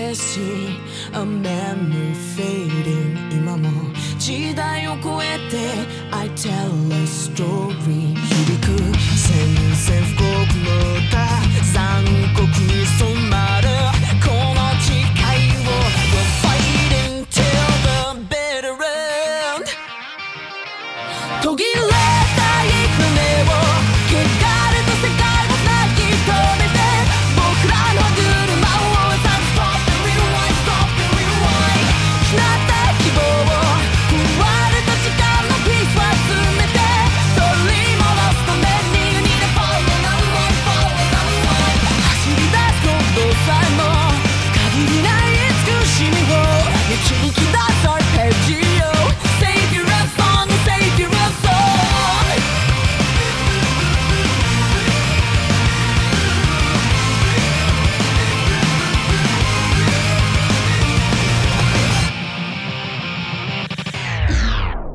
し A memory fading 今も時代を超えて I tell a story 響く宣戦布告の歌残酷に染ま